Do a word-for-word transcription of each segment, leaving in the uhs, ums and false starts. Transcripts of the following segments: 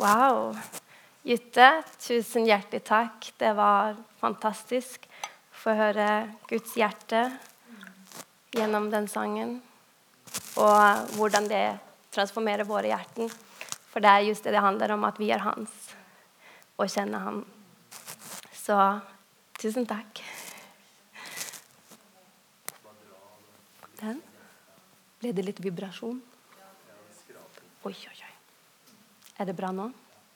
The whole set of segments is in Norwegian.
Wow. Jytte, tusen hjertelig takk. Det var fantastisk å høre Guds hjerte gjennom den sangen. Og hvordan det transformerer våre hjerten. For det er just det det handler om, at vi er hans. Og kjenner han. Så tusen takk. Den? Ble det litt vibrasjon? Oi, oi, oi. Er det bra nå?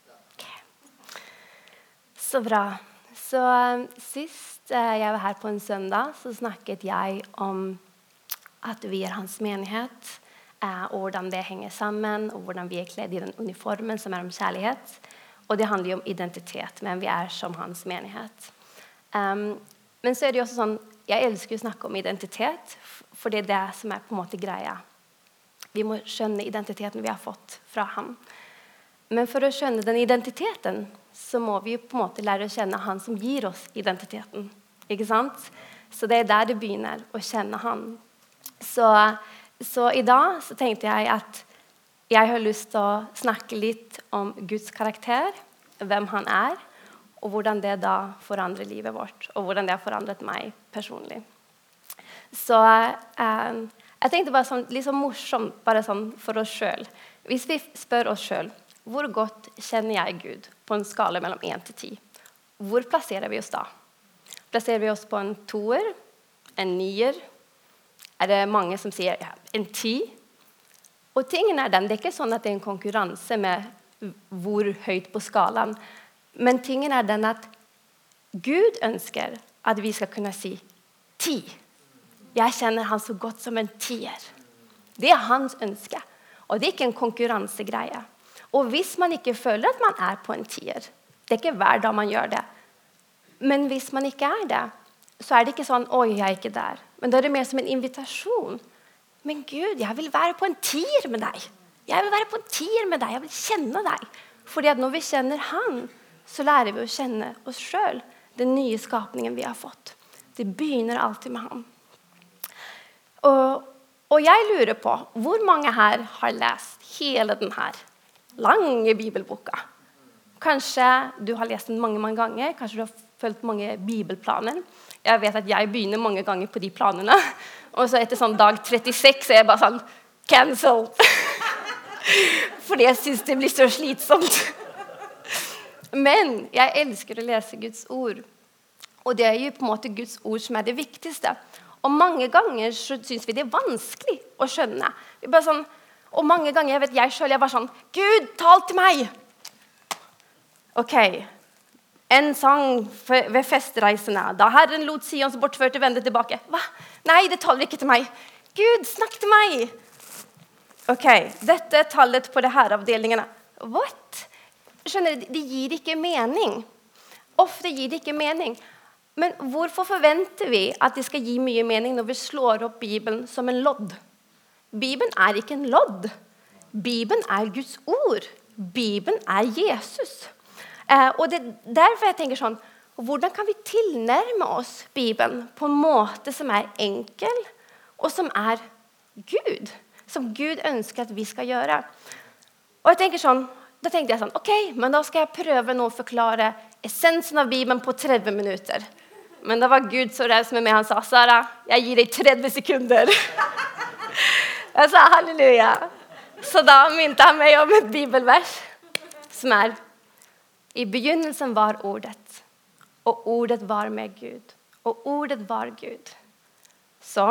Okay. Så bra. Så um, sist uh, jeg var her på en søndag, så snakket jeg om at vi er hans menighet, uh, og hvordan det henger sammen, og hvordan vi er kledd i den uniformen som er om kjærlighet. Og det handler jo om identitet, men vi er som hans menighet. Um, men så er det jo også sånn, jeg elsker å snakke om identitet, for det er det som er på en måte greia. Vi må skjønne identiteten vi har fått fra ham. Men for å skjønne den identiteten, så må vi jo på en måte lære å kjenne han som gir oss identiteten. Ikke sant? Så det er der det begynner, å kjenne han. Så, så i dag så tenkte jeg at jeg har lyst til å snakke litt om Guds karakter, hvem han er, og hvordan det da forandrer livet vårt, og hvordan det har forandret meg personlig. Så eh, jeg tenkte bare sånn, litt sånn morsomt, bare sånn for oss selv. Hvis vi spør oss selv, hvor godt kjenner jeg Gud på en skala mellom én til ti? Hvor plasserer vi oss da? Plasserer vi oss på en toer, en nier? Er det mange som sier ja, en ti? Og tingen er den, det er ikke sånn at det er en konkurranse med hvor høyt på skalaen, men tingen er den at Gud ønsker at vi skal kunne si ti. Jeg kjenner han så godt som en tier. Det er hans ønske, og det er ikke en konkurransegreie. Og hvis man ikke føler at man er på en tier, det er ikke hver dag man gjør det, men hvis man ikke er det, så er det ikke sånn, oi, jeg er ikke der. Men det er mer som en invitasjon. Men Gud, jeg vil være på en tier med deg. Jeg vil være på en tier med deg, jeg vil kjenne deg. Fordi at når vi kjenner han, så lærer vi å kjenne oss selv, den nye skapningen vi har fått. Det begynner alltid med han. Og, og jeg lurer på, hvor mange her har lest hele den her lange bibelboka? Kanskje du har lest den mange, mange ganger, kanskje du har følt mange bibelplaner. Jeg vet at jeg begynner mange ganger på de planene, og så etter sånn dag trettiseks er jeg bare sånn, cancel! Fordi jeg synes det blir så slitsomt. Men jeg elsker å lese Guds ord, og det er jo på en måte Guds ord som er det viktigste. Og mange ganger så synes vi det er vanskelig å skjønne. Vi bare sånn, og mange ganger, jeg vet jeg selv, jeg bare sånn, Gud, tal til meg! Ok, en sang ved festreisene, da Herren lot Sions bortførte vende tilbake. Hva? Nei, det taler ikke til meg. Gud, snakk til meg! Ok, dette er tallet på det her avdelingene. What? Skjønner, det gir ikke mening. Ofte gir det ikke mening. Men hvorfor forventer vi at det skal gi mye mening når vi slår opp Bibelen som en lodd? Bibelen er ikke en lodd. Bibelen er Guds ord. Bibelen er Jesus. Eh, og det er derfor jeg tenker sånn, hvordan kan vi tilnærme oss Bibelen på en måte som er enkel, og som er Gud? Som Gud ønsker at vi skal gjøre. Og jeg tenker sånn, da tenkte jeg sånn, ok, men da skal jeg prøve nå å forklare essensen av Bibelen på tretti minutter. Men da var Gud så raus med meg, han sa, Sara, jeg gir deg tretti sekunder. Jeg sa, halleluja. Så da minte han meg om et bibelvers, som er, i begynnelsen var ordet, og ordet var med Gud, og ordet var Gud. Så,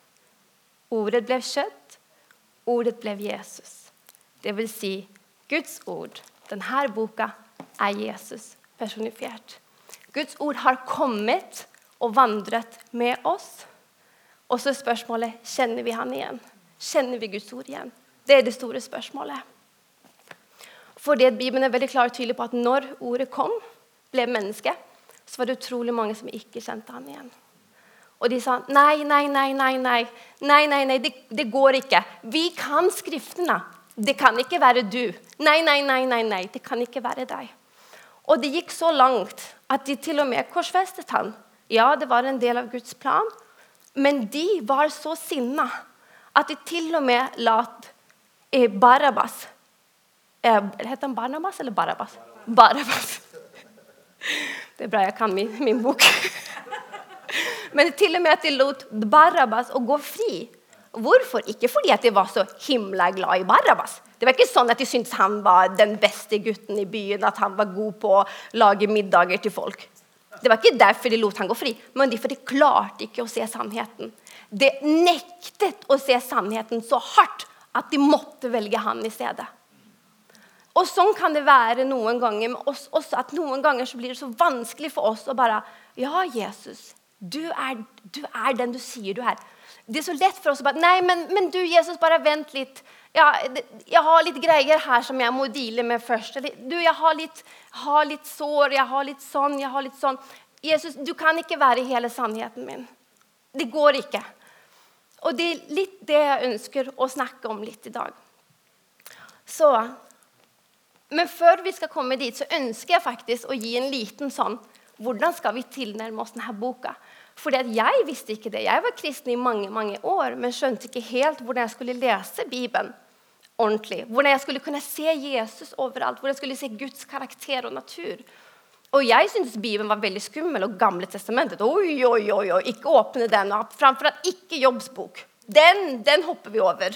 ordet ble kjøtt, ordet ble Jesus. Det vil si, Guds ord, denne boka, er Jesus personifert. Guds ord har kommet og vandret med oss. Og så er spørsmålet, kjenner vi han igjen? Kjenner vi Guds ord igjen? Det er det store spørsmålet. Fordi at Bibelen er veldig klar og tydelig på at når ordet kom, ble menneske, så var det utrolig mange som ikke kjente han igjen. Og de sa, nei, nei, nei, nei, nei, nei, nei, nei, det, det går ikke. Vi kan skriftene. Det kan ikke være du. Nei, nei, nei, nei, nei, det kan ikke være deg. Og det gikk så langt at de til og med korsfestet han. Ja, det var en del av Guds plan, men de var så sinna at de til og med lat eh, Barabbas Eh, heter han Barnabas eller Barabbas? Barabbas. Det är bra, jag kan min, min bok. Men till och med att de lot Barabbas å gå fri. Hvorfor? Ikke fordi at de var så himla glad i Barabbas. Det var ikke sånn at de syntes han var den beste gutten i byen, at han var god på å lage middager til folk. Det var ikke derfor de lot han gå fri, men de, for de klarte ikke å se sannheten. De nektet å se sannheten så hardt at de måtte velge han i stedet. Og sånn kan det være noen ganger med oss også, at noen ganger så blir det så vanskelig for oss å bare, ja, Jesus, du er, du er den du sier du er. Det er så lett for oss å bare, nei, men, men du, Jesus, bare vent litt. Ja, jeg har litt greier her som jeg må deale med først. Du, jeg har litt, har litt sår, jeg har litt sånn, jeg har litt sånn. Jesus, du kan ikke være hele sannheten min. Det går ikke. Og det er litt det jeg ønsker å snakke om litt i dag. Så, men før vi skal komme dit, så ønsker jeg faktisk å gi en liten sånn, hvordan skal vi tilnærme oss denne boka? Fordi at jeg visste ikke det. Jeg var kristen i mange, mange år, men skjønte ikke helt hvordan jeg skulle lese Bibelen ordentlig. Hvordan jeg skulle kunne se Jesus overalt. Hvordan jeg skulle se Guds karakter og natur. Og jeg syntes Bibelen var veldig skummel, og Gamle testamentet. Oi, oi, oi, oi, ikke åpne den. Framfor alt ikke jobbsbok. Den, den hopper vi over.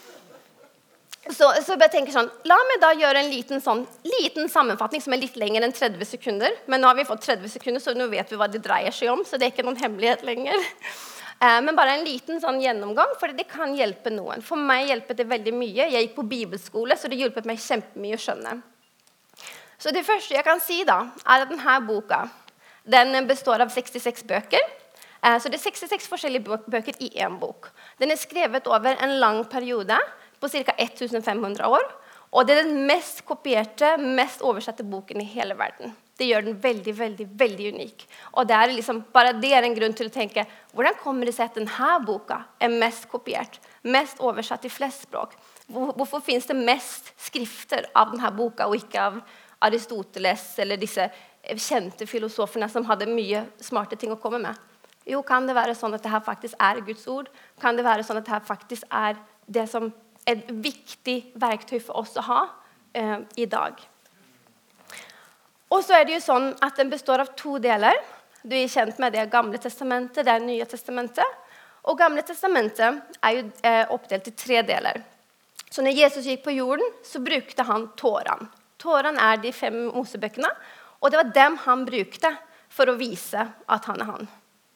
Så, så jeg tenker sånn, la meg da gjøre en liten, sånn, liten sammenfatning som er litt lenger enn tretti sekunder. Men nå har vi fått tretti sekunder, så nå vet vi hva det dreier seg om, så det er ikke noen hemmelighet lenger. Eh, men bare en liten sånn gjennomgang, for det kan hjelpe noen. For meg hjelper det veldig mye. Jeg gikk på bibelskole, så det hjelper meg kjempemye å skjønne. Så det første jeg kan si da, er at denne boka, den består av sekstiseks bøker. Eh, så det er sekstiseks forskjellige bøker i en bok. Den er skrevet over en lang periode, på ca. femten hundre år, og det er den mest kopierte, mest oversatte boken i hele verden. Det gjør den veldig, veldig, veldig unik. Og det er liksom, bare det er en grunn til å tenke, hvordan kommer det seg at denne boka er mest kopiert, mest oversatt i flest språk? Hvorfor finnes det mest skrifter av denne boka, og ikke av Aristoteles, eller disse kjente filosoferne som hadde mye smarte ting å komme med? Jo, kan det være sånn at dette faktisk er Guds ord? Kan det være sånn at dette faktisk er det som et viktig verktøy for oss å ha eh, i dag. Og så er det jo sånn at den består av to deler. Du er kjent med det Gamle testamentet, det er Nye testamentet. Og Gamle testamentet er jo eh, oppdelt i tre deler. Så når Jesus gikk på jorden, så brukte han Toraen. Toraen er de fem Mosebøkene, og det var dem han brukte for å vise at han er han.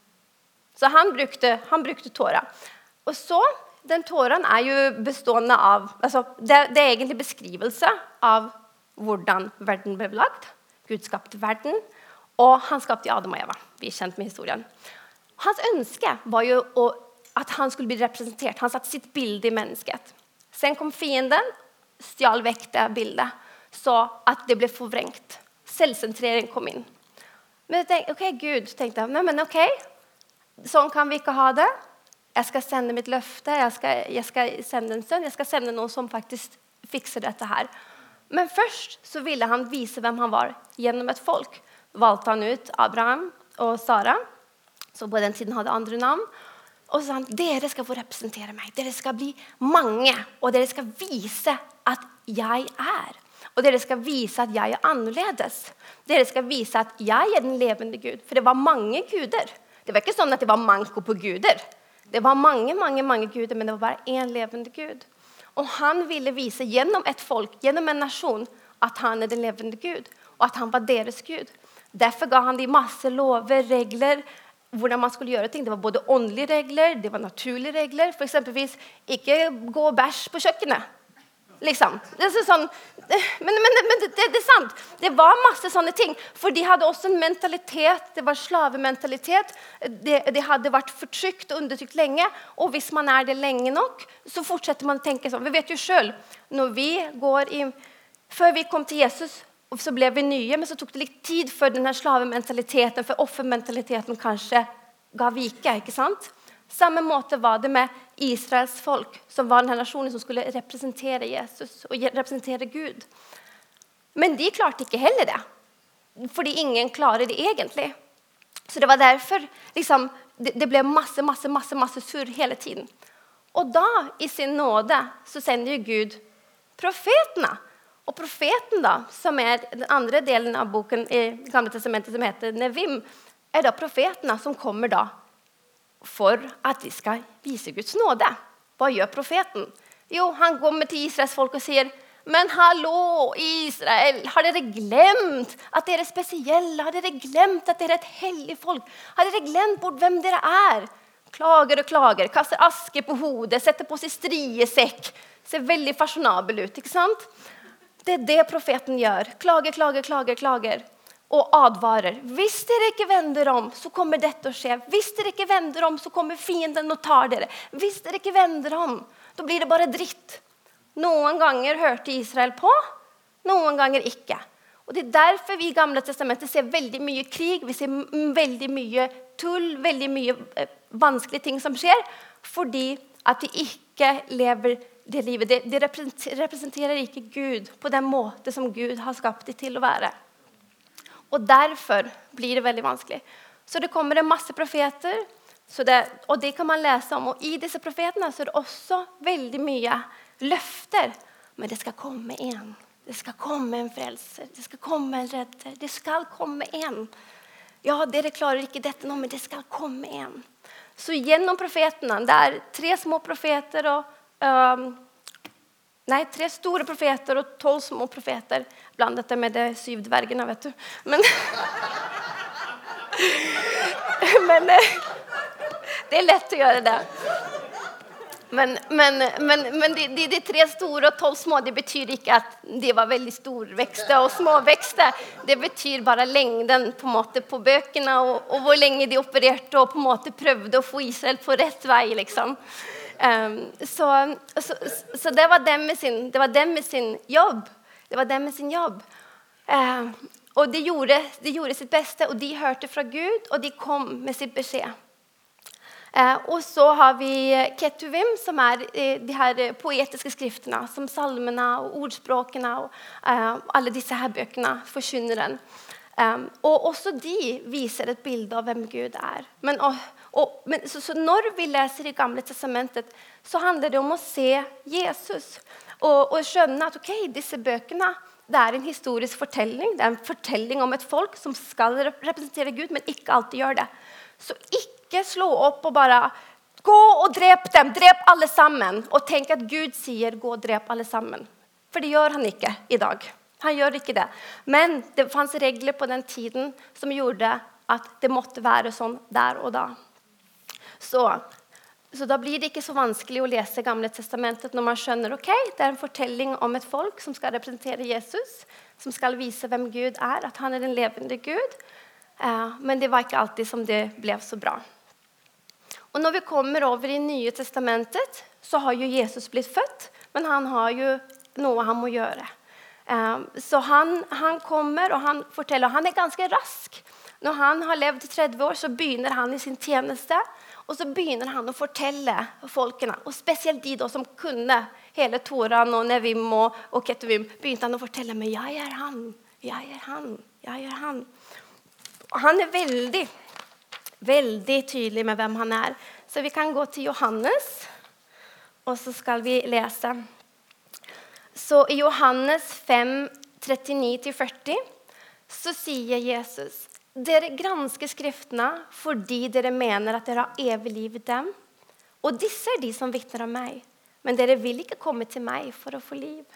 Så han brukte, han brukte Toraen. Og så den Toraen er jo bestående av, altså det, det er egentlig beskrivelse av hvordan verden ble lagt. Gud skapte verden, og han skapte Adam og Eva. Vi er kjent med historien. Hans ønske var jo å, at han skulle bli representert. Han satte sitt bilde i mennesket. Sen kom fienden, stjal vekk det bildet, så at det ble forvrengt. Selvsentrering kom inn. Men jeg tenkte, ok, Gud, tenkte jeg, nei, men ok, sånn kan vi ikke ha det. Jeg skal sende mitt løfte, jeg skal, jeg skal sende en sønn, jeg skal sende noen som faktisk fikser dette her. Men først så ville han vise hvem han var gjennom et folk. Valgte han ut Abraham og Sara, som på den tiden hadde andre navn. Og så sa han, dere skal få representere meg, dere skal bli mange, og dere skal vise at jeg er. Og dere skal vise at jeg er annerledes. Dere skal vise at jeg er den levende Gud, for det var mange guder. Det var ikke sånn at det var manko på guder. Det var mange, mange, mange guder, men det var bare en levende Gud. Og han ville vise gjennom et folk, gjennom en nasjon, at han er den levende Gud, og at han var deres Gud. Derfor ga han de masse lover, regler, hvordan man skulle gjøre ting. Det var både åndelige regler, det var naturlige regler. For eksempelvis, ikke gå og bæsj på kjøkkenet. Liksom. Det er sånn, men, men, men det, det er sant. Det var masse sånne ting. For de hadde også en mentalitet. Det var slavementalitet. Det, det hadde vært fortrykt og undertrykt lenge. Og hvis man er det lenge nok, så fortsetter man å tenke sånn. Vi vet jo selv, når vi går i, før vi kom til Jesus, så ble vi nye, men så tok det litt tid før denne slavementaliteten, for offermentaliteten kanskje ga vike, ikke sant? Samme måte var det med Israels folk, som var denne nasjonen som skulle representere Jesus og representere Gud. Men de klarte ikke heller det, fordi ingen klarer det egentlig. Så det var derfor liksom, det, det ble masse, masse, masse, masse surr hele tiden. Og da, i sin nåde, så sender jo Gud profetene. Og profeten da, som er den andre delen av boken i Gamle testamentet som heter Nevim, er da profetene som kommer da for at de skal vise Guds nåde. Hva gjør profeten? Jo, han kommer til Israels folk og sier, men hallo, Israel, har dere glemt at dere er spesielle? Har dere glemt at dere er et hellig folk? Har dere glemt bort hvem dere er? Klager og klager, kaster aske på hodet, setter på seg striesekk, ser veldig fasjonabel ut, ikke sant? Det er det profeten gjør. Klager, klager, klager, klager. Og advarer. Hvis dere ikke vender om, så kommer dette å skje. Hvis dere ikke vender om, så kommer fienden og tar dere. Hvis dere ikke vender om, da blir det bare dritt. Noen ganger hørte Israel på, noen ganger ikke. Og det er derfor vi i Gamle testamentet ser veldig mye krig, vi ser veldig mye tull, veldig mye vanskelige ting som skjer, fordi at de ikke lever det livet. De, de representerer ikke Gud på den måte som Gud har skapt dem til å være. Og derfor blir det veldig vanskelig. Så det kommer en masse profeter, så det, og det kan man lese om. Og i disse profetene så er det også veldig mye løfter. Men det skal komme en. Det skal komme en frelser. Det skal komme en redder. Det skal komme en. Ja, dere klarer ikke dette nå, men det skal komme en. Så gjennom profetene, det er tre små profeter og um, nei, tre store profeter og tolv små profeter. Blandet det med de syv dvergene, vet du. Men, men det er lett å gjøre det. Men, men, men, men de, de, de tre store og tolv små, det betyr ikke at de var veldig store vekster og små vekster. Det betyr bare lengden på, en måte, på bøkene og, og hvor lenge de opererte og på en måte prøvde å få Israel på rett vei, liksom. Um, så, så, så det var dem med sin, det var dem med sin jobb. Det var dem med sin jobb. Uh, og de gjorde, de gjorde sitt beste, og de hørte fra Gud, og de kom med sitt beskjed. Eh, og så har vi Ketuvim, som er eh, de her poetiske skriftene, som salmene og ordspråkene og eh, alle disse her bøkene, forkynneren. Um, og også de viser et bilde av hvem Gud er. Men, og, og, men, så, så når vi leser i Gamle testamentet, så handler det om å se Jesus. Og, og skjønne at ok, disse bøkene, det er en historisk fortelling. Det er en fortelling om et folk som skal representere Gud, men ikke alltid gjør det. Så ikke Ikke slå opp og bare gå og drep dem, drep alle sammen. Og tenk at Gud sier gå og drep alle sammen. For det gjør han ikke i dag. Han gjør ikke det. Men det fanns regler på den tiden som gjorde at det måtte være sånn der og da. Så, så da blir det ikke så vanskelig å lese Gamle testamentet når man skjønner, ok, det er en fortelling om et folk som skal representere Jesus, som skal vise hvem Gud er, at han er den levende Gud. Uh, men det var ikke alltid som det ble så bra. Og når vi kommer over i Nye testamentet, så har jo Jesus blitt født, men han har jo noe han må gjøre. Um, så han, han kommer og han forteller, han er ganske rask. Når han har levd i tretti år, så begynner han i sin tjeneste, og så begynner han å fortelle folkene, og spesielt de da, som kunne hele Toran og Nevim og, og Ketuvim, begynte han å fortelle meg, jeg er han, jeg er han, jeg er han. Og han er veldig, veldig tydelig med hvem han er. Så vi kan gå til Johannes, og så skal vi lese. Så i Johannes fem, trettini til førti, så sier Jesus, dere gransker skriftene fordi dere mener at dere har evig liv i dem. Og disse er de som vittner om meg. Men dere vil ikke komme til meg for å få liv.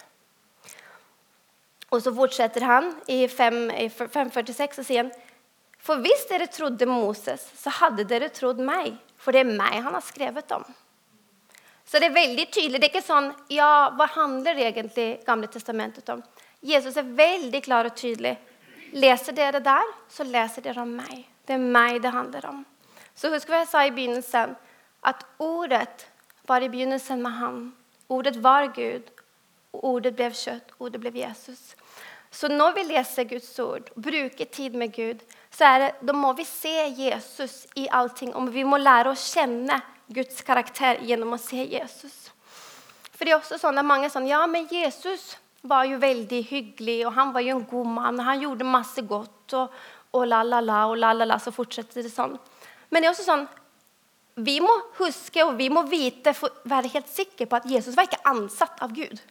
Og så fortsetter han i fem førtiseks og sier han, for hvis dere trodde Moses, så hadde dere trodd meg, for det er meg han har skrevet om. Så det er veldig tydelig. Det er ikke sånn, ja, hva handler egentlig Gamle testamentet om? Jesus er veldig klar og tydelig. Leser dere der, så leser dere om meg. Det er meg det handler om. Så husk hva jeg sa i begynnelsen, at ordet var i begynnelsen med han. Ordet var Gud, ordet ble kjøtt, ordet ble Jesus. Så når vi leser Guds ord, bruker tid med Gud, så er det, da må vi se Jesus i allting. Og vi må lære å kjenne Guds karakter gjennom å se Jesus. For det er også sånn at mange er sånn, ja, men Jesus var jo veldig hyggelig, og han var jo en god mann, og han gjorde masse godt, og, og la la la, og la la la, så fortsetter det sånn. Men det er også sånn, vi må huske, og vi må vite, for å være helt sikre på at Jesus var ikke ansatt av Gud.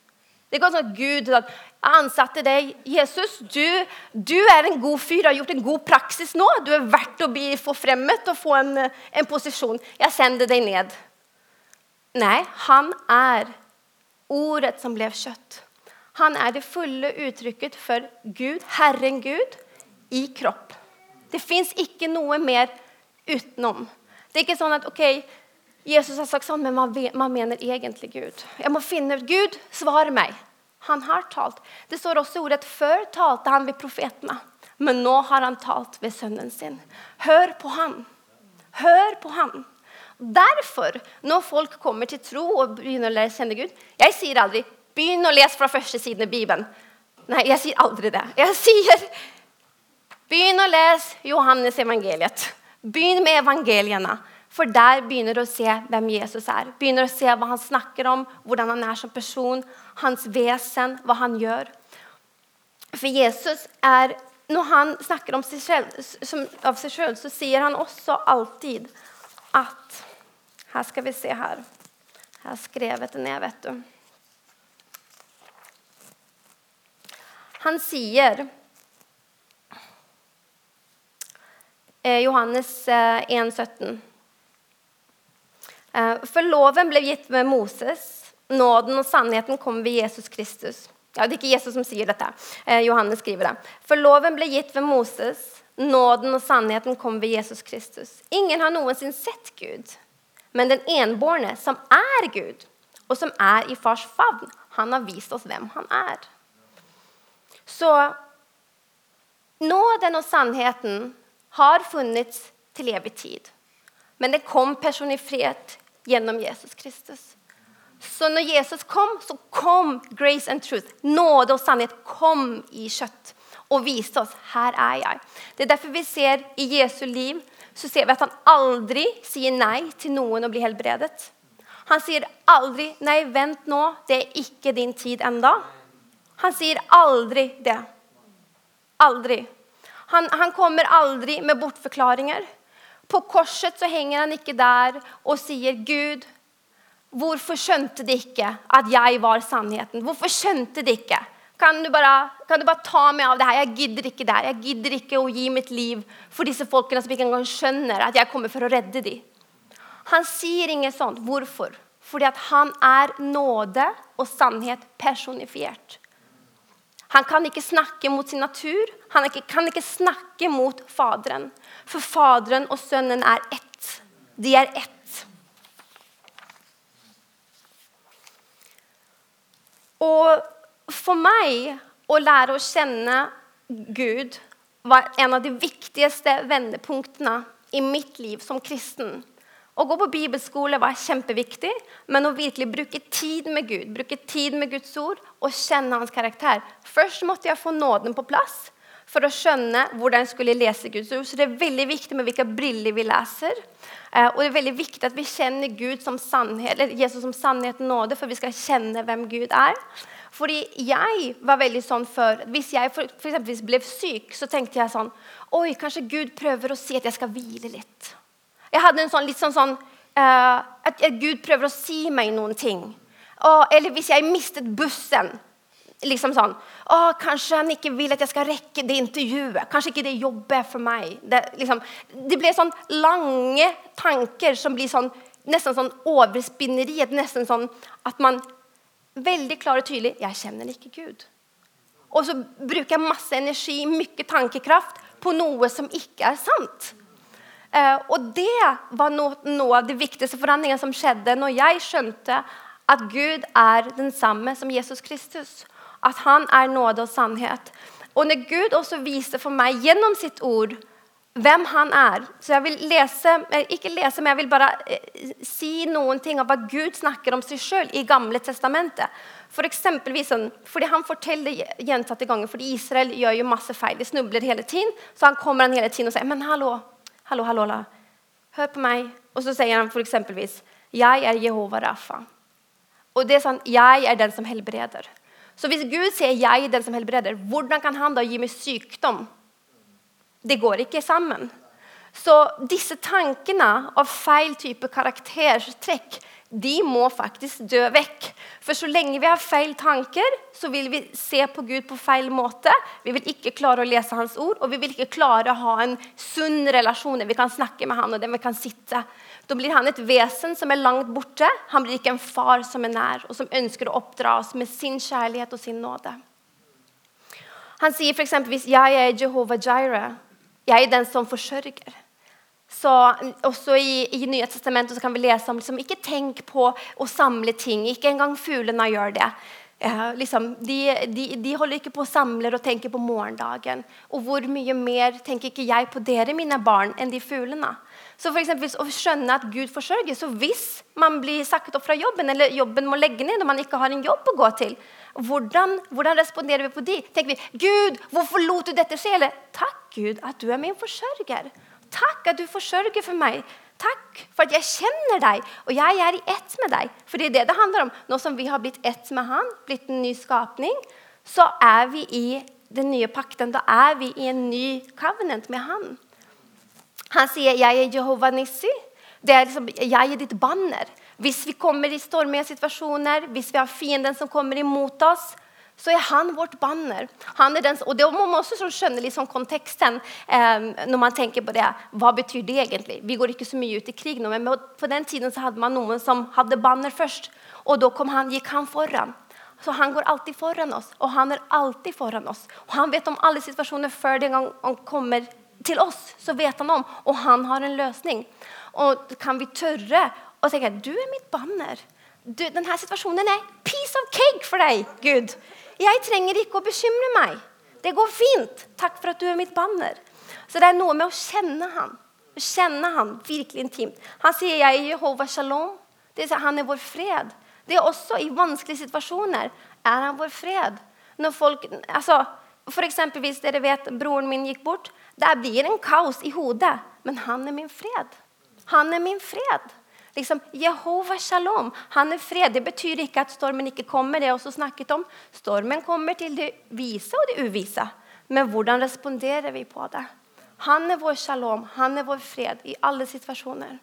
Det går sånn at Gud ansatte deg. Jesus, du, du er en god fyr, du har gjort en god praksis nå. Du er verdt å bli forfremmet og få en, en posisjon. Jeg sender deg ned. Nei, han er ordet som ble kjøtt. Han er det fulle uttrykket for Gud, Herren Gud, i kropp. Det finns ikke noe mer utenom. Det er ikke sånn at, ok, Jesus har sagt sånn, men man, man mener egentlig Gud. Jeg må finne ut, Gud, svar meg. Han har talt. Det står også ordet, før talte han ved profetene, men nå har han talt ved sønnen sin. Hør på han. Hør på han. Derfor, når folk kommer til tro og begynner å lære kjenne Gud, jeg sier aldri, begynn å lese fra første siden i Bibelen. Nei, jeg sier aldri det. Jeg sier, begynn å lese Johannes evangeliet. Begynn med evangeliene. For der begynner du å se hvem Jesus er. Begynner å se hva han snakker om, hvordan han er som person, hans vesen, hva han gjør. For Jesus er, når han snakker om seg selv, som, av seg selv, så sier han også alltid at, her skal vi se her, jeg har skrevet det ned, vet du. Han sier, eh, Johannes eh, en sytten, for loven ble gitt med Moses, nåden og sannheten kom ved Jesus Kristus. Ja, det er ikke Jesus som sier dette. Johannes skriver det. For loven ble gitt ved Moses, nåden og sannheten kom ved Jesus Kristus. Ingen har noensinne sett Gud, men den enbårne som er Gud, og som er i fars favn, han har vist oss hvem han er. Så nåden og sannheten har funnits til evig tid. Men det kom personifret gjennom Jesus Kristus. Så når Jesus kom, så kom grace and truth. Nåde og sannhet kom i kjøtt og viste oss, her er jeg. Det er derfor vi ser i Jesu liv, så ser vi at han aldri sier nei til noen å bli helbredet. Han sier aldri, nei, vent nå, det er ikke din tid enda. Han sier aldri det. Aldri. Han, han kommer aldri med bortforklaringer. På korset så henger han ikke der og sier, Gud, hvorfor skjønte de ikke at jeg var sannheten? Hvorfor skjønte de ikke? Kan du, bare, kan du bare ta meg av det her? Jeg gidder ikke det. Jeg gidder ikke å gi mitt liv for disse folkene som ikke engang skjønner at jeg kommer for å redde dem. Han sier inget sånt. Hvorfor? Fordi at han er nåde og sannhet personifiert. Han kan ikke snakke mot sin natur. Han kan ikke snakke mot faderen. For faderen og sønnen er ett. De er ett. Og for meg å lære å kjenne Gud var en av de viktigste vendepunktene i mitt liv som kristen. Å gå på bibelskole var kjempeviktig, men å virkelig bruke tid med Gud, bruke tid med Guds ord og kjenne hans karakter. Først måtte jeg få nåden på plass for å skjønne hvordan jeg skulle lese Guds ord. Så det er veldig viktig med hvilke briller vi leser. Og det er veldig viktig at vi kjenner Gud som sannhet, eller Jesus som sannhet og nåde, for vi skal kjenne hvem Gud er. Fordi jeg var veldig sånn før, hvis jeg for, for eksempel ble syk, så tenkte jeg sånn, oi, kanskje Gud prøver å si at jeg skal hvile litt. Jeg hadde en sånn, litt sånn, sånn uh, at Gud prøver å si meg noen ting. Og, eller hvis jeg mistet bussen, liksom sånn, å, kanskje han ikke vil at jeg skal rekke det intervjuet. Kanskje ikke det jobbet for meg. Det, liksom, det ble sånn lange tanker som blir sånn, nesten sånn overspinneri, nesten sånn at man veldig klar og tydelig, jeg kjenner ikke Gud. Og så bruker jeg masse energi, mye tankekraft på noe som ikke er sant. Uh, og det var no, noe av de viktigste forandringene som skjedde når jeg skjønte at Gud er den samme som Jesus Kristus. At han er nåde og sannhet. Og når Gud også viste for meg gjennom sitt ord hvem han er. Så jeg vil lese, ikke lese, men jeg vil bare eh, si noen ting av hva Gud snakker om seg selv i Gamle testamentet. For eksempelvis, fordi han forteller gjentatte ganger, fordi Israel gjør jo masse feil. De snubler hele tiden, så han kommer han hele tiden og sier, men hallo, Hallo, hallo, hallo. Hør på meg. Og så sier han for eksempelvis, jeg er Jehova Rafa. Og det er sånn, jeg er den som helbreder. Så hvis Gud sier, jeg er den som helbreder, hvordan kan han da gi meg sykdom? Det går ikke sammen. Så disse tankene av feil type karaktertrekk, de må faktisk dø vekk. For så lenge vi har feil tanker, så vil vi se på Gud på feil måte. Vi vil ikke klare å lese hans ord, og vi vil ikke klare å ha en sunn relasjon. Vi kan snakke med han, og der vi kan sitte. Da blir han et vesen som er langt borte. Han blir ikke en far som er nær, og som ønsker å oppdra oss med sin kjærlighet og sin nåde. Han sier for eksempelvis, jeg er Jehovah Jireh. Jeg er den som forsørger. Så også i, i Nye Testamentet så kan vi lese om liksom, ikke tenk på å samle ting. Ikke engang fuglene gjør det. Eh, liksom, de, de, de holder ikke på å samle og tenke på morgendagen. Og hvor mye mer tenker ikke jeg på dere, mine barn, enn de fuglene. Så for eksempel å skjønne at Gud forsørger. Så hvis man blir sagt opp fra jobben, eller jobben må legge ned, og man ikke har en jobb å gå til, hvordan, hvordan responderer vi på de? Tenker vi, Gud, hvorfor lot du dette skje? Eller, takk Gud at du er min forsørger. Takk at du forsørger for meg. Takk for at jeg kjenner deg, og jeg er i ett med deg. For det er det det handler om. Nå som vi har blitt ett med han, blitt en ny skapning, så er vi i den nye pakten. Da er vi i en ny covenant med han. Han sier, jeg er Jehovah Nissi. Det er liksom, jeg er ditt banner. Hvis vi kommer i stormige situasjoner, hvis vi har fienden som kommer imot oss, så er han vårt banner. Han er den, og det må man også skjønne liksom konteksten eh, når man tenker på det. Hva betyr det egentlig? Vi går ikke så mye ut i krig nå, men på den tiden så hadde man noen som hadde banner først. Og da kom han, gikk han foran. Så han går alltid foran oss, og han er alltid foran oss. Og han vet om alle situasjoner før den gang han kommer til oss, så vet han om, og han har en løsning. Og kan vi tørre å tenke, du er mitt banner. Du, denne situasjonen er piece of cake for deg, Gud. Jeg trenger ikke å bekymre meg. Det går fint. Takk for at du er mitt banner. Så det er noe med å kjenne han. Kjenne han virkelig intimt. Han sier, jeg er Jehovah Shalom. Det er han er vår fred. Det er også i vanskelige situasjoner er han vår fred. Når folk, altså, for eksempel hvis dere vet, broren min gikk bort, der blir en kaos i hodet. Men han er min fred. Han er min fred. Liksom, Jehovah Shalom, han er fred. Det betyr ikke at stormen ikke kommer, det er også snakket om. Stormen kommer til det vise og det uvise. Men hvordan responderer vi på det? Han er vår shalom, han er vår fred i alle situasjoner.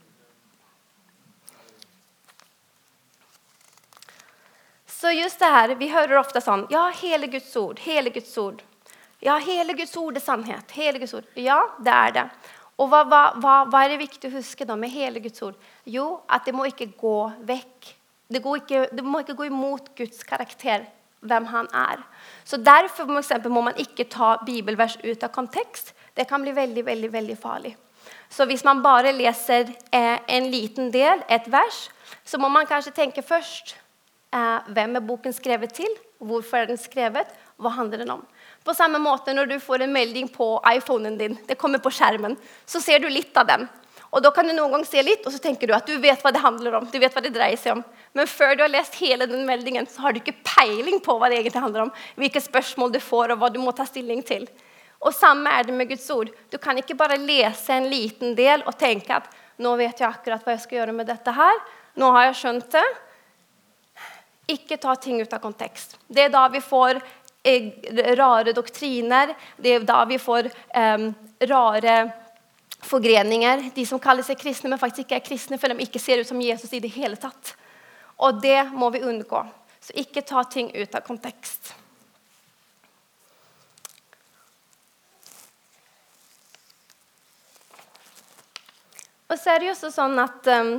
Så just det her, vi hører ofte sånn, ja, hele Guds ord, hele Guds ord. Ja, hele Guds ord er sannhet, hele Guds ord. Ja, det er det. Og hva, hva, hva, hva er det viktig å huske da med hele Guds ord? Jo, at det må ikke gå vekk. Det, går ikke, det må ikke gå imot Guds karakter, hvem han er. Så derfor for eksempel, må man ikke ta bibelvers ut av kontekst. Det kan bli veldig, veldig, veldig farlig. Så hvis man bare leser eh, en liten del, et vers, så må man kanskje tenke først, eh, hvem er boken skrevet til? Hvorfor er den skrevet? Hva handler den om? På samme måte når du får en melding på iPhonen din, det kommer på skjermen, så ser du litt av den. Og da kan du noen gang se litt, og så tenker du at du vet hva det handler om, du vet hva det dreier seg om. Men før du har lest hele den meldingen, så har du ikke peiling på hva det egentlig handler om, hvilke spørsmål du får, og hva du må ta stilling til. Og samme er det med Guds ord. Du kan ikke bare lese en liten del og tenke at nå vet jeg akkurat hva jeg skal gjøre med dette her, nå har jeg skjønt det. Ikke ta ting ut av kontekst. Det er da vi får rare doktriner, det er da vi får um, rare forgreninger, de som kaller seg kristne, men faktisk ikke er kristne, for de ikke ser ut som Jesus i det hele tatt. Og det må vi unngå. Så ikke ta ting ut av kontekst. Og så er det jo også sånn at um,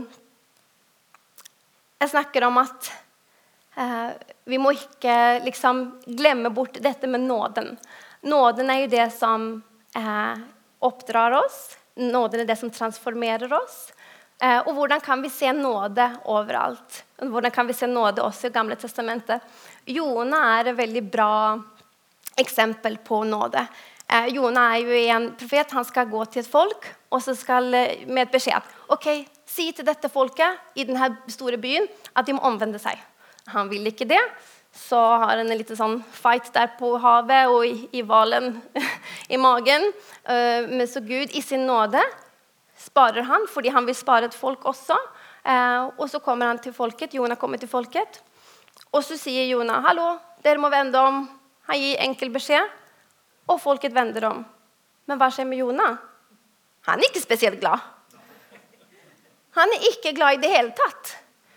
jeg snakker om at Uh, vi må ikke liksom glemme bort dette med nåden. Nåden er jo det som uh, oppdrar oss. Nåden er det som transformerer oss. Uh, og hvordan kan vi se nåde overalt? Hvordan kan vi se nåde også i Gamle Testamentet? Jona er et veldig bra eksempel på nåde. Uh, Jona er jo en profet, han skal gå til et folk, og så skal uh, med et beskjed. Ok, si til dette folket i denne store byen at de må omvende seg. Han vil ikke det, så har han en liten sånn fight der på havet og i, i valen i magen. Uh, men så Gud i sin nåde sparer han, fordi han vil spare et folk også. Uh, og så kommer han til folket, Jona kommer til folket. Og så sier Jona, hallo, dere må vende om. Han gir enkel beskjed, og folket vender om. Men hva skjer med Jona? Han er ikke spesielt glad. Han er ikke glad i det hele tatt.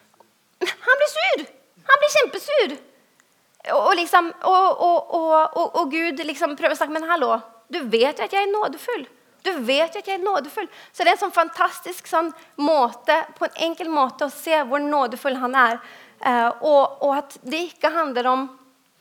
Men han blir sur. Han blir kjempesur. Og, og, liksom, og, og, og, og, og Gud liksom prøver å snakke, men hallo, du vet jo at jeg er nådefull. Du vet jo at jeg er nådefull. Så det er en sånn fantastisk sånn måte, på en enkel måte å se hvor nådefull han er. Uh, og, og at det ikke handler om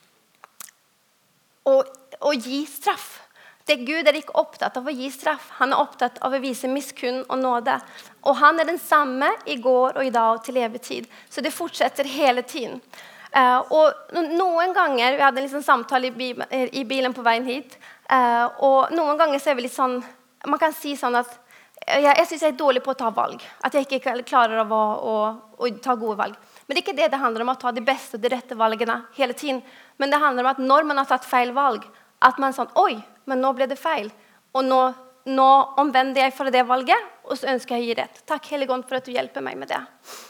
å, å gi straff. Det Gud er ikke opptatt av å gi straff. Han er opptatt av å vise miskunn og nåde. Og han er den samme i går og i dag og til evig tid. Så det fortsetter hele tiden. Uh, og noen ganger, vi hadde en liksom samtale i, bi i bilen på veien hit, uh, og noen ganger så er vi litt sånn, man kan si sånn at jeg, jeg synes jeg er dårlig på å ta valg. At jeg ikke klarer av å, å, å ta gode valg. Men det er ikke det det handler om, å ta de beste og de rette valgene hele tiden. Men det handler om at når man har tatt feil valg, at man sånn, oi, men nå ble det feil. Og nå, nå omvender jeg for det valget, og så ønsker jeg å gi rett. Takk Hellige Ånd for at du hjelper meg med det.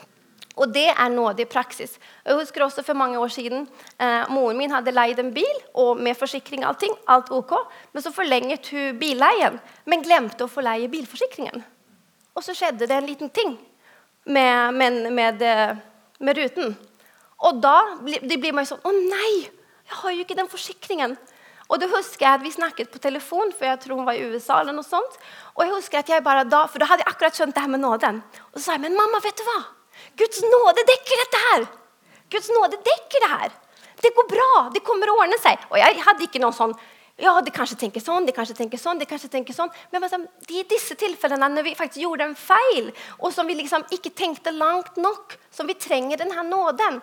Og det er nådig praksis. Jeg husker også for mange år siden, eh, moren min hadde leid en bil, og med forsikring og allting, alt ok. Men så forlenget hun billeien, men glemte å forleie bilforsikringen. Og så skjedde det en liten ting med, med, med, med ruten. Og da det blir man sånn, å nei, jeg har jo ikke den forsikringen. Og da husker jeg at vi snakket på telefon, for jeg tror hun var i U S A eller noe sånt. Og jeg husker at jeg bare da, for da hadde jeg akkurat skjønt det her med nåden. Og så sa jeg, men mamma, vet du hva? Guds nåde dekker dette her. Guds nåde dekker det her. Det går bra, det kommer å ordne seg. Og jeg hadde ikke noen sånn, ja, det kanskje tenker sånn, det kanskje tenker sånn, det kanskje tenker sånn. Men bare, det er disse tilfellene når vi faktisk gjorde en feil, og som vi liksom ikke tenkte langt nok, som vi trenger den her nåden.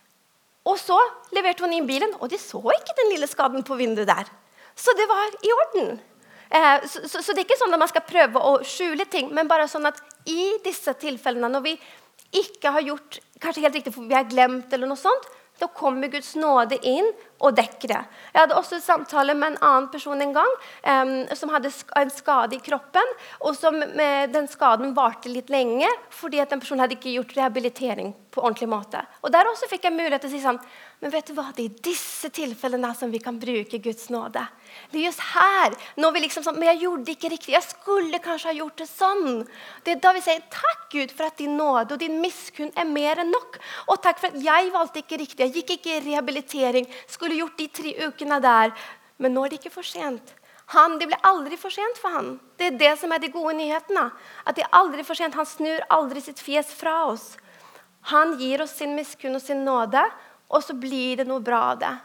Og så leverte hun inn bilen, og de så ikke den lille skaden på vinduet der. Så det var i orden. Eh, så, så, så det er ikke sånn at man skal prøve å skjule ting, men bare sånn at i disse tilfellene, når vi ikke har gjort kanskje helt riktig, for vi har glemt eller noe sånt, da kommer Guds nåde inn og dekker det. Jeg hadde også en samtale med en annen person en gang, um, som hadde en skade i kroppen, og som med den skaden varte litt lenge, fordi at den personen hadde ikke gjort rehabilitering på ordentlig måte. Og der også fikk jeg mulighet til å si sånn, men vet du hva, det er i disse tilfellene som vi kan bruke Guds nåde. Det er just her, når vi liksom sånn, men jeg gjorde det ikke riktig, jeg skulle kanskje ha gjort det sånn. Det er da vi sier, takk Gud for at din nåde og din miskunn er mer enn nok. Og takk for at jeg valgte ikke riktig, jeg gikk ikke i rehabilitering, skulle gjort de tre ukene der, men nå er det ikke for sent. Han, det blir aldri for sent for han. Det er det som er de gode nyhetene. At det er aldri for sent, han snur aldri sitt fjes fra oss. Han gir oss sin miskunn og sin nåde, og så blir det noe bra av det.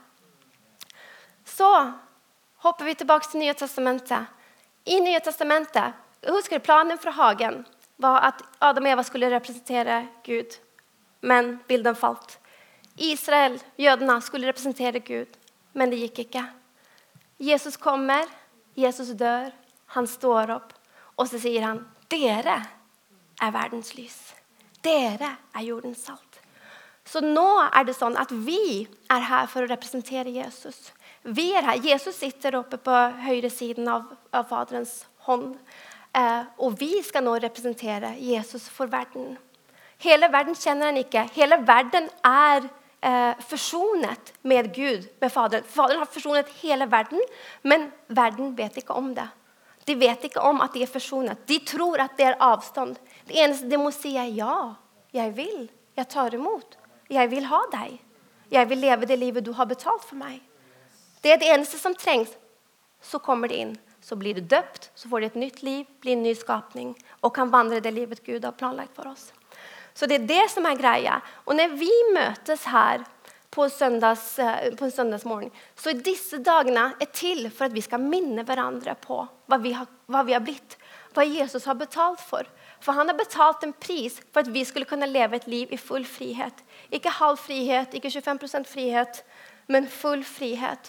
Så hopper vi tilbake til Nye Testamentet. I Nye Testamentet, jeg husker planen fra hagen, var at Adam og Eva skulle representere Gud, men bilden falt. Israel, jødene, skulle representere Gud, men det gikk ikke. Jesus kommer, Jesus dør, han står opp, og så sier han, dere er verdens lys. Dere er jordens salt. Så nå er det sånn at vi er her for å representere Jesus. Vi er her. Jesus sitter oppe på høyre siden av, av Faderens hånd, eh, og vi skal nå representere Jesus for verden. Hele verden kjenner han ikke. Hele verden er eh, forsonet med Gud, med Faderen. Faderen har forsonet hele verden, men verden vet ikke om det. De vet ikke om at de er forsonet. De tror at det er avstand. Det eneste de må si er ja, jeg vil, jeg tar imot. Jeg vil ha deg. Jeg vil leve det livet du har betalt for meg. Det er det eneste som trengs. Så kommer det inn. Så blir det døpt, så får det et nytt liv, blir en ny skapning, og kan vandre det livet Gud har planlagt for oss. Så det er det som er greia. Og når vi møtes her på, søndags, på en søndagsmorgen, så er disse dagene er til for at vi skal minne hverandre på hva vi har, hva vi har blitt, hva Jesus har betalt for. For han har betalt en pris for at vi skulle kunne leve et liv i full frihet. Ikke halv frihet, ikke tjuefem prosent frihet, men full frihet.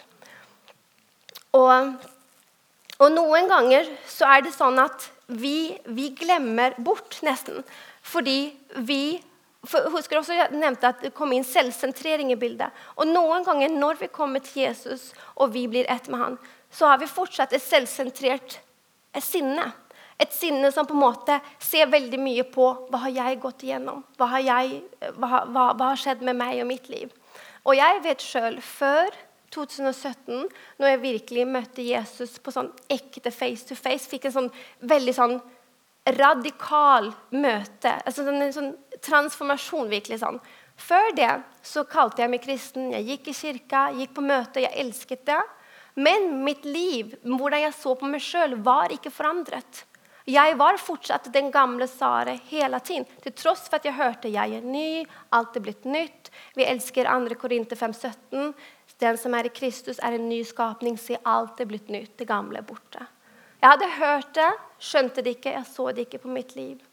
Og, og noen ganger så er det sånn at vi, vi glemmer bort nesten. Fordi vi, for, husker også jeg nevnte at det kom inn selvsentrering i bildet. Og noen ganger når vi kommer til Jesus og vi blir ett med han, så har vi fortsatt et selvsentrert et sinne. Et sinne som på en måte ser veldig mye på hva har jeg gått igjennom? Hva har, jeg, hva, hva, hva har skjedd med meg og mitt liv? Og jeg vet selv, før to tusen og sytten, når jeg virkelig møtte Jesus på sånn ekte face to face, fikk en sånn veldig sånn radikal møte, altså en sånn transformasjon virkelig sånn. Før det så kalte jeg meg kristen. Jeg gikk i kirka, gikk på møte, jeg elsket det. Men mitt liv, hvordan jeg så på meg selv, var ikke forandret. Jeg var fortsatt den gamle Sara hele tiden. Til tross for at jeg hørte, jeg er ny, alt er blitt nytt. Vi elsker andre Korinter fem sytten. Den som er i Kristus er en ny skapning. Se, alt er blitt nytt, det gamle er borte. Jeg hadde hørt det, skjønte det ikke, jeg så det ikke på mitt liv.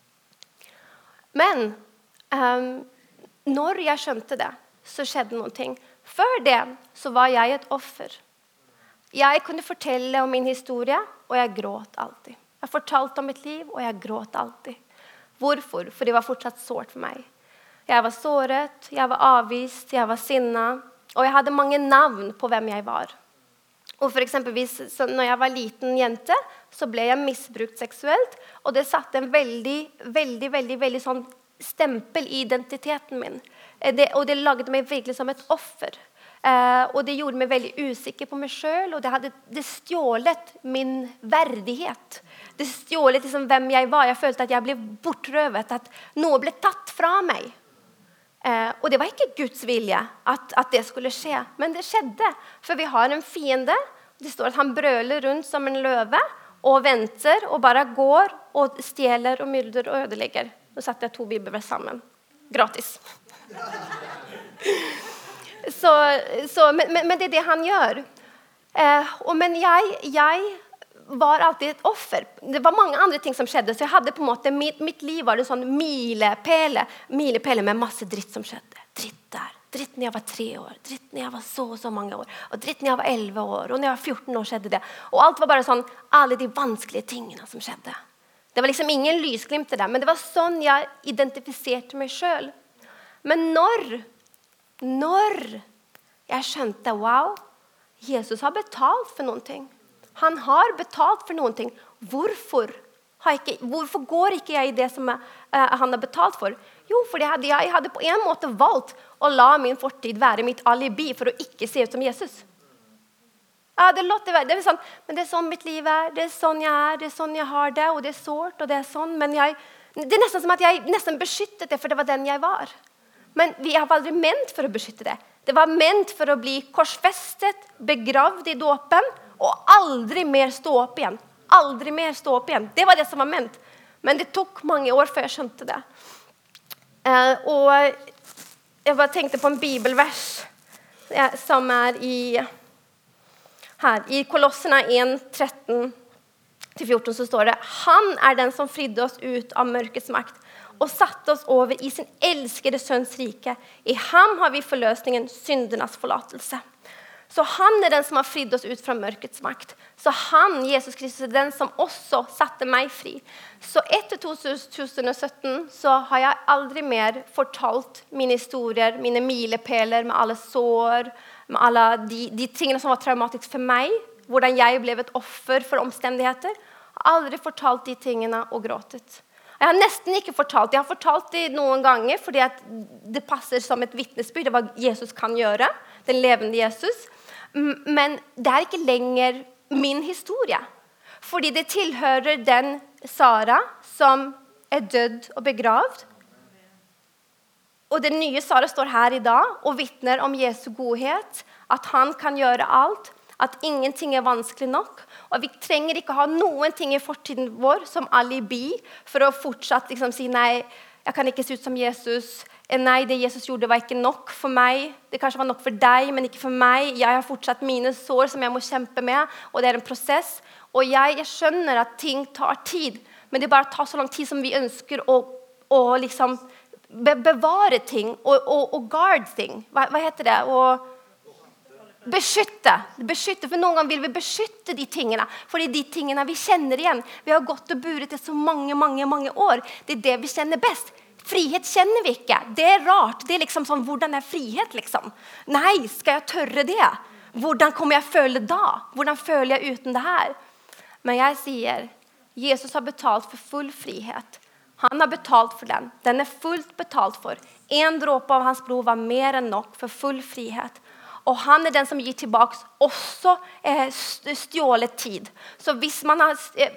Men um, når jeg skjønte det, så skjedde noen ting. Før det så var jeg et offer. Jeg kunne fortelle om min historie, og jeg gråt alltid. Jeg fortalte om mitt liv, og jeg gråt alltid. Hvorfor? For det var fortsatt sårt for meg. Jeg var såret, jeg var avvist, jeg var sinnet, og jeg hadde mange navn på hvem jeg var. Og for eksempelvis, så når jeg var liten jente, så ble jeg misbrukt seksuelt, og det satte en veldig, veldig, veldig, veldig sånn stempel i identiteten min. Det, og det lagde meg virkelig som et offer. Uh, og det gjorde meg veldig usikker på meg selv, og det hadde det stjålet min verdighet. Det stjålet liksom hvem jeg var. Jeg følte at jeg ble bortrøvet, at noe ble tatt fra meg. Uh, og det var ikke Guds vilje at, at det skulle skje, men det skjedde. For vi har en fiende, det står at han brøler rundt som en løve, og venter, og bare går, og stjeler, og myrder, og ødelegger. Nå satte jeg to bibler sammen. Gratis. Så, så, men, men det er det han gjør. Eh, og, men jeg, jeg var alltid et offer. Det var mange andre ting som skjedde, så jeg hadde på en måte, mitt, mitt liv var en sånn milepele, milepele med masse dritt som skjedde. Dritt der, dritt når jeg var tre år, dritt når jeg var så så mange år, og dritt når jeg var elleve år, og når jeg var fjorten år skjedde det. Og alt var bare sånn, alle de vanskelige tingene som skjedde. Det var liksom ingen lysglimt der, men det var sånn jeg identifiserte meg selv. Men når Når jeg skjønte, wow, Jesus har betalt for noen ting. Han har betalt for noen ting. Hvorfor, har ikke, hvorfor går ikke jeg i det som uh, han har betalt for? Jo, fordi jeg hadde, jeg hadde på en måte valgt å la min fortid være mitt alibi for å ikke se ut som Jesus. Ja, det låter det er sånn, men det er sånn mitt liv er, det er sånn jeg er, det er sånn jeg har det, og det er sårt, og det er sånn, men jeg, det er nesten som at jeg nesten beskyttet det, for det var den jeg var. Men vi har aldri ment for å beskytte det. Det var ment for å bli korsfestet, begravd i dåpen, og aldri mer stå opp igjen. Aldri mer stå opp igjen. Det var det som var ment. Men det tok mange år før jeg skjønte det. Uh, og jeg bare tenkte på en bibelvers ja, som er i, her, i Kolossene en, tretten til fjorten, så står det: Han er den som fridde oss ut av mørkets makt, og satte oss over i sin elskede sønns rike. I ham har vi forløsningen, syndernas forlatelse. Så han er den som har fridd oss ut fra mørkets makt. Så han, Jesus Kristus, er den som også satte meg fri. Så etter to tusen og sytten så har jeg aldri mer fortalt mine historier, mine milepæler med alle sår, med alle de, de tingene som var traumatiske for meg, hvordan jeg ble et offer for omstendigheter. Jeg har aldri fortalt de tingene og gråtet. Jeg har nesten ikke fortalt. Jeg har fortalt det noen ganger, fordi at det passer som et vittnesbyrd. Det er hva Jesus kan gjøre, den levende Jesus. Men det er ikke lenger min historie. Fordi det tilhører den Sara som er død og begravd. Og den nye Sara står her i dag og vittner om Jesu godhet, at han kan gjøre alt, at ingenting er vanskelig nok, og vi trenger ikke ha noen ting i fortiden vår som alibi for å fortsatt liksom si nei, jeg kan ikke se ut som Jesus, nei, det Jesus gjorde var ikke nok for meg, det kanskje var nok for deg, men ikke for meg, jeg har fortsatt mine sår som jeg må kjempe med, og det er en prosess, og jeg, jeg skjønner at ting tar tid, men det bare tar så lang tid som vi ønsker å, å liksom be, bevare ting, og, og, og guard ting, hva, hva heter det, og beskytte, beskytte, for noen ganger vil vi beskytte de tingene, fordi de tingene vi kjenner igjen, vi har gått og buret det så mange, mange, mange år, det er det vi kjenner best. Frihet kjenner vi ikke, det er rart, det er liksom sånn, hvordan er frihet liksom? Nei, skal jeg tørre det? Hvordan kommer jeg føle da? Hvordan føler jeg uten det her? Men jeg sier, Jesus har betalt for full frihet. Han har betalt for den, den er fullt betalt for. En dråpe av hans blod var mer enn nok for full frihet. Og han er den som gir tilbake også eh, stjålet tid. Så hvis man har, eh,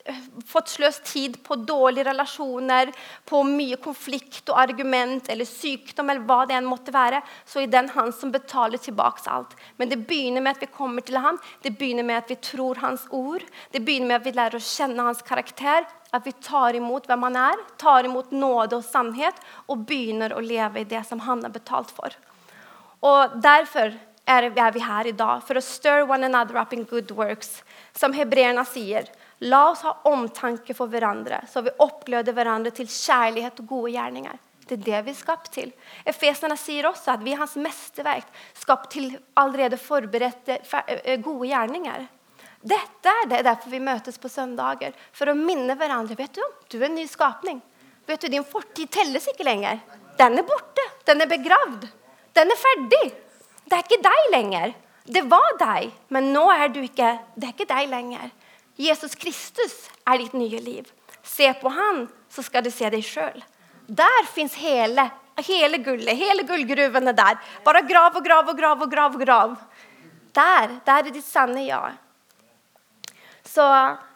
fått sløst tid på dårlige relasjoner, på mye konflikt og argument, eller sykdom, eller hva det enn måtte være, så er den han som betaler tilbake alt. Men det begynner med at vi kommer til ham, det begynner med at vi tror hans ord, det begynner med at vi lærer å kjenne hans karakter, at vi tar imot hvem han er, tar imot nåde og sannhet, og begynner å leve i det som han har betalt for. Og derfor er vi her i dag, for å stir one another up in good works, som hebreerne sier. La oss ha omtanke for hverandre, så vi oppgløder hverandre til kjærlighet og gode gjerninger. Det er det vi er skapt til. Efeserne sier også at vi er hans mesterverk, skapt til allerede forberedte gode gjerninger. Dette er det derfor vi møtes på søndager, for å minne hverandre. Vet du, du er en ny skapning. Vet du, din fortid telles ikke lenger. Den er borte, den er begravd, den er ferdig. Det er ikke deg lenger. Det var deg, men nå er du ikke, det er ikke deg lenger. Jesus Kristus er ditt nye liv. Se på han, så skal du se deg selv. Der finns hele, hele gullet, hele gullgruvene der. Bare grav og grav og grav og grav og grav. Der, der er ditt sanne ja. Så,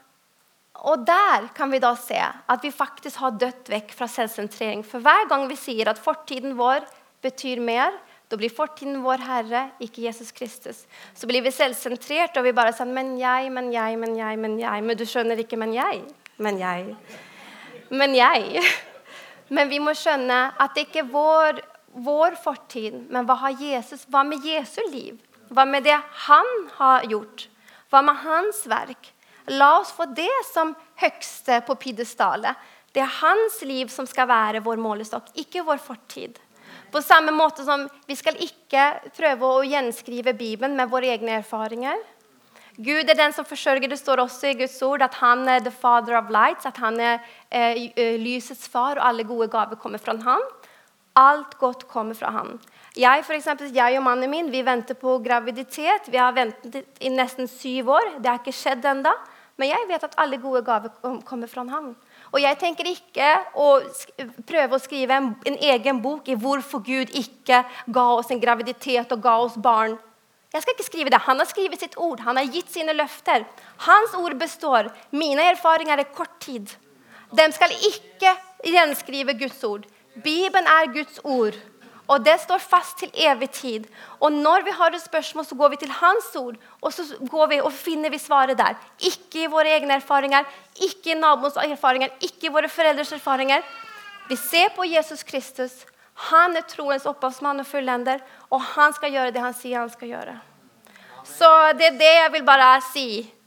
og der kan vi da se at vi faktisk har dødt vekk fra selvsentrering. For hver gang vi sier at fortiden vår betyr mer, då blir fortiden vår Herre, ikke Jesus Kristus. Så blir vi selvsentrert, og vi bare sier, men jeg, men jeg, men jeg, men jeg. Men du skjønner ikke, men jeg, men jeg, men jeg. Men vi må skjønne at det ikke er vår, vår fortid, men hva har Jesus, hva med Jesu liv? Hva med det han har gjort? Hva med hans verk? La oss få det som høgste på piedestalet. Det er hans liv som skal være vår målestokk, ikke vår fortid. På samme måte som vi skal ikke prøve å gjenskrive Bibelen med våre egne erfaringer. Gud er den som forsørger. Det står også i Guds ord at han er the father of lights, at han er eh, lysets far, og alle gode gaver kommer fra han. Alt godt kommer fra han. Jeg, for eksempel, jeg og mannen min, vi venter på graviditet. Vi har ventet i nesten syv år. Det har ikke skjedd enda. Men jeg vet at alle gode gaver kommer fra han. Og jeg tenker ikke å prøve å skrive en, en egen bok i hvorfor Gud ikke ga oss en graviditet og ga oss barn. Jeg skal ikke skrive det. Han har skrivet sitt ord. Han har gitt sine løfter. Hans ord består. Mine erfaringer er kort tid. De skal ikke gjenskrive Guds ord. Bibelen er Guds ord. Og det står fast til evig tid. Og når vi har et spørsmål, så går vi til hans ord. Og så går vi og finner vi svaret der. Ikke i våre egne erfaringer, ikke i naboens erfaringer, ikke i våre foreldres erfaringer. Vi ser på Jesus Kristus. Han er troens opphavsmann og fullender, og han skal gjøre det han sier han skal gjøre. Så det er det jeg vil bare si.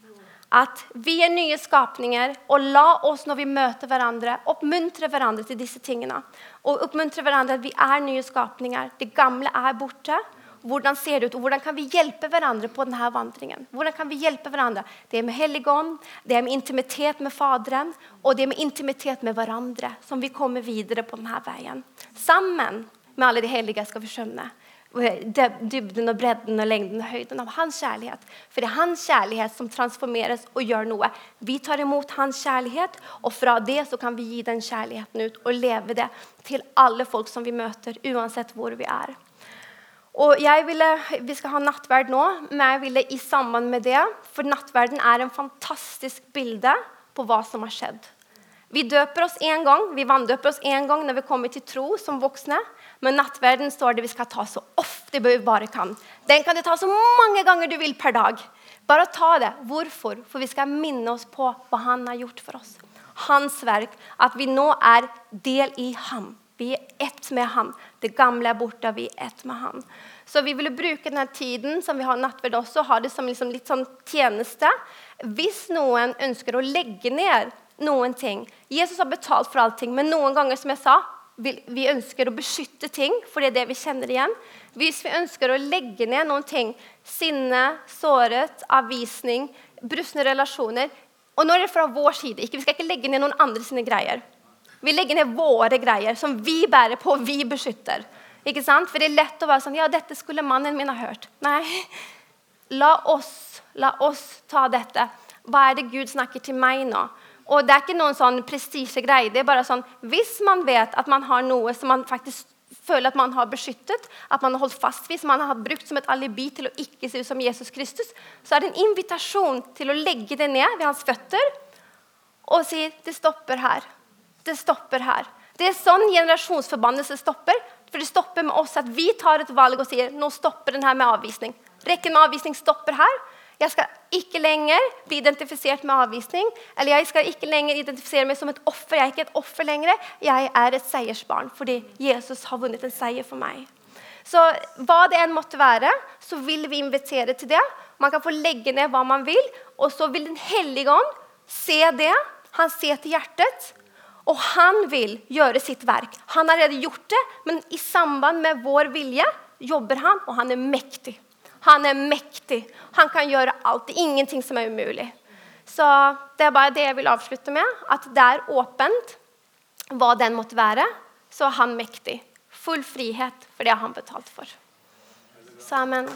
At vi er nye skapninger, og la oss når vi møter hverandre, oppmuntre hverandre til disse tingene. Og oppmuntre hverandre at vi er nye skapninger. Det gamle er borte. Hvordan ser det ut? Og hvordan kan vi hjelpe hverandre på denne vandringen? Hvordan kan vi hjelpe hverandre? Det er med helligånd, det er med intimitet med faderen, og det er med intimitet med hverandre, som vi kommer videre på denne veien. Sammen med alle de hellige skal vi skjønne dybden og bredden og lengden og høyden av hans kjærlighet. For det er hans kjærlighet som transformeres og gjør noe. Vi tar imot hans kjærlighet, og fra det så kan vi gi den kjærligheten ut og leve det til alle folk som vi møter, uansett hvor vi er. Og jeg ville, vi skal ha nattverd nå, men jeg ville i samband med det, for nattverden er en fantastisk bilde på hva som har skjedd. Vi døper oss en gang, vi vanndøper oss en gang når vi kommer til tro som voksne, men nattverden står det vi skal ta så ofte vi bare kan. Den kan du ta så mange ganger du vil per dag. Bare ta det. Hvorfor? For vi skal minne oss på hva han har gjort for oss. Hans verk, at vi nå er del i ham. Vi er ett med ham. Det gamle er borte, vi er ett med ham. Så vi ville bruke denne tiden som vi har nattverd også, ha det som liksom litt sånn tjeneste. Hvis noen ønsker å legge ned noen ting. Jesus har betalt for allting, men noen ganger, som jeg sa, vi, vi ønsker å beskytte ting, for det er det vi kjenner igjen. Hvis vi ønsker å legge ned noen ting, sinne, såret, avvisning, brustne relasjoner, og nå er det fra vår side, ikke, vi skal ikke legge ned noen andre sine greier. Vi legger ned våre greier, som vi bærer på, vi beskytter. Ikke sant? For det er lett å være sånn, ja, dette skulle mannen min ha hørt. Nei, la oss, la oss ta dette. Hva er det Gud snakker til meg nå? Og det er ikke noen sånn prestisjegreie. Det er bare sånn, hvis man vet at man har noe som man faktisk føler at man har beskyttet, at man har holdt fast ved, som man har brukt som et alibi til å ikke se ut som Jesus Kristus, så er det en invitasjon til å legge det ned ved hans føtter, og sier, det stopper her. Det stopper her. Det er sånn generasjonsforbannelse stopper, for det stopper med oss at vi tar et valg og sier, nå stopper den her med avvisning. Rekken med avvisning stopper her. Jeg skal ikke lenger bli identifisert med avvisning, eller jeg skal ikke lenger identifisere meg som et offer. Jeg er ikke et offer lenger, jeg er et seiersbarn, fordi Jesus har vunnet en seier for meg. Så hva det enn måtte være, så vil vi invitere til det. Man kan få legge ned hva man vil, og så vil den hellige ånd se det. Han ser til hjertet, og han vil gjøre sitt verk. Han har allerede gjort det, men i samband med vår vilje jobber han, og han er mektig. Han er mektig. Han kan gjøre alt. Det er ingenting som er umulig. Så det er bare det jeg vil avslutte med, at det er åpent, hva den måtte være, så er han mektig. Full frihet, for det har han betalt for. Så amen.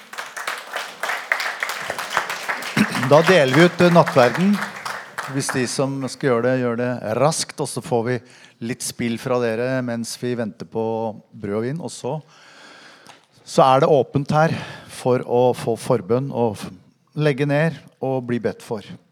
Da deler vi ut nattverden. Hvis de som skal gjøre det, gjør det raskt, og så får vi litt spill fra dere mens vi venter på brød og vin. Og så, så er det åpent her for å få forbønn og legge ned og bli bedt for.